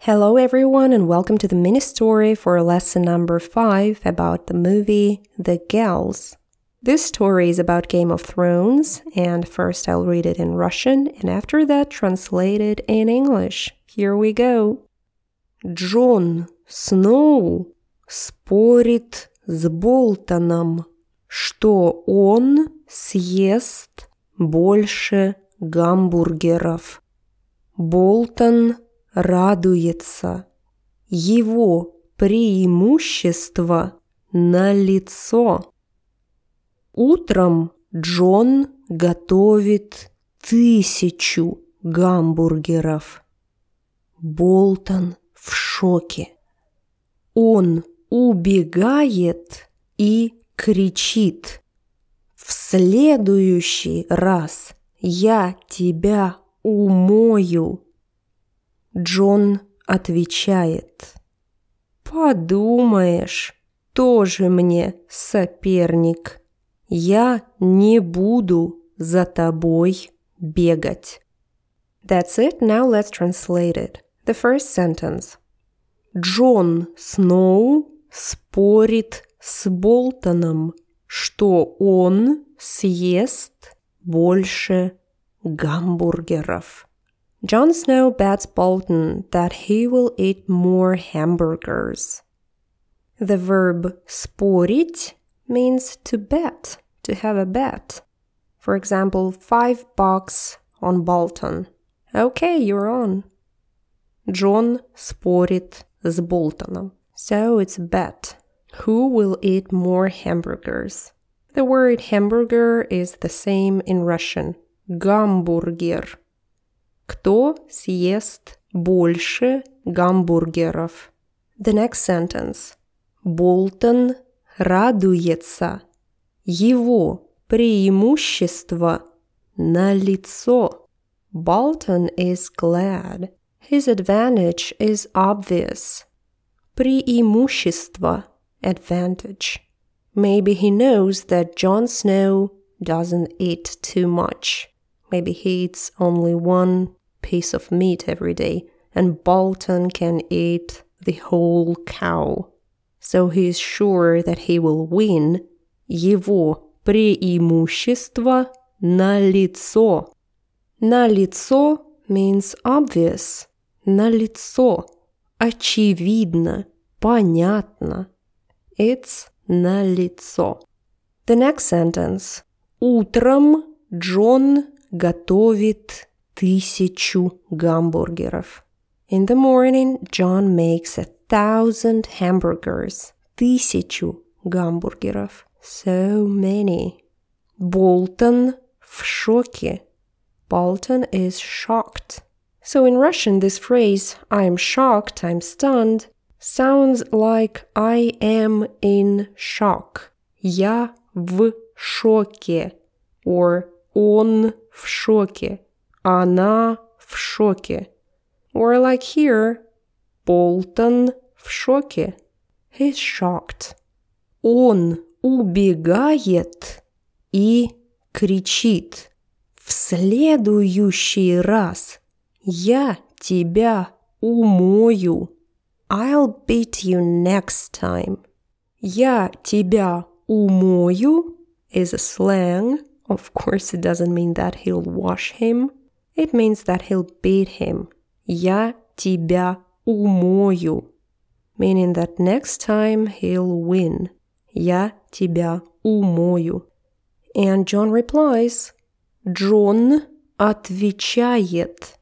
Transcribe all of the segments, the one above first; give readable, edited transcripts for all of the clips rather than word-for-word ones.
Hello everyone and welcome to the mini story for lesson number 5 about the movie The Gals. This story is about Game of Thrones, and first I'll read it in Russian and after that translate it in English. Here we go. Джон Сноу спорит с Болтоном, что он съест больше гамбургеров. Болтон радуется. Его преимущество налицо. Утром Джон готовит 1000 гамбургеров. Болтон в шоке. Он убегает и кричит: «В следующий раз я тебя умою!» Джон отвечает: «Подумаешь, тоже мне соперник. Я не буду за тобой бегать». That's it. Now let's translate it. The first sentence. Джон Сноу спорит с Болтоном, что он съест больше гамбургеров. Jon Snow bets Bolton that he will eat more hamburgers. The verb спорить means to bet, to have a bet. For example, $5 on Bolton. Okay, you're on. Джон спорит с Болтоном. So it's bet. Who will eat more hamburgers? The word hamburger is the same in Russian. Гамбургер. Кто съест больше гамбургеров? The next sentence. Болтон радуется. Его преимущество налицо. Bolton is glad. His advantage is obvious. Преимущество, advantage. Maybe he knows that Jon Snow doesn't eat too much. Maybe he eats only one piece of meat every day, and Bolton can eat the whole cow. So he is sure that he will win. Его преимущество налицо. Налицо means obvious. Налицо. Очевидно. Понятно. It's налицо. The next sentence. Утром Джон готовит 1000 гамбургеров. In the morning, John makes 1000 hamburgers. 1000 гамбургеров. So many. Болтон в шоке. Bolton is shocked. So in Russian, this phrase, I'm shocked, I'm stunned, sounds like I am in shock. Я в шоке. Or он в шоке. Она в шоке. Or like here, Болтон в шоке. He's shocked. Он убегает и кричит: «В следующий раз я тебя умою». I'll beat you next time. Я тебя умою is a slang. Of course, it doesn't mean that he'll wash him. It means that he'll beat him. Я тебя умою. Meaning that next time he'll win. Я тебя умою. And John replies, Джон отвечает: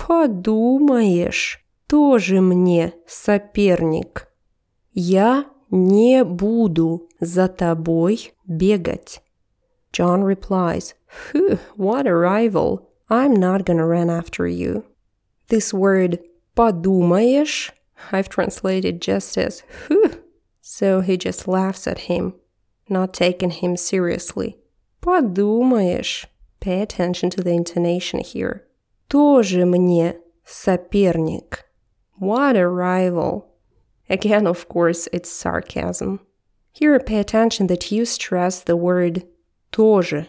«Подумаешь, тоже мне соперник. Я не буду за тобой бегать». John replies, Phew, what a rival. I'm not gonna run after you. This word подумаешь, I've translated just as phew. So he just laughs at him, not taking him seriously. Подумаешь. Pay attention to the intonation here. Тоже мне соперник. What a rival. Again, of course, it's sarcasm. Here, pay attention that you stress the word тоже.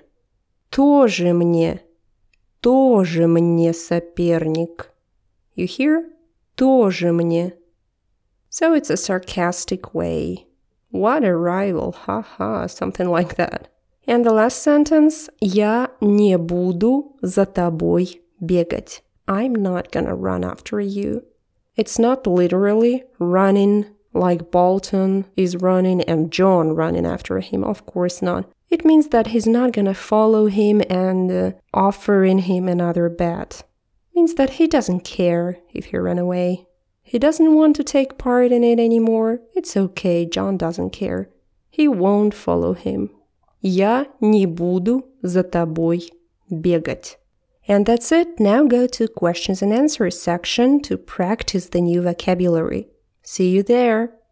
Тоже мне соперник. You hear? тоже мне. So it's a sarcastic way. What a rival, haha, something like that. And the last sentence, я не буду за тобой бегать. I'm not gonna run after you. It's not literally running like Bolton is running and John running after him, of course not. It means that he's not gonna follow him and offering him another bet. It means that he doesn't care if he ran away. He doesn't want to take part in it anymore. It's okay, John doesn't care. He won't follow him. Я не буду за тобой бегать. And that's it. Now go to questions and answers section to practice the new vocabulary. See you there.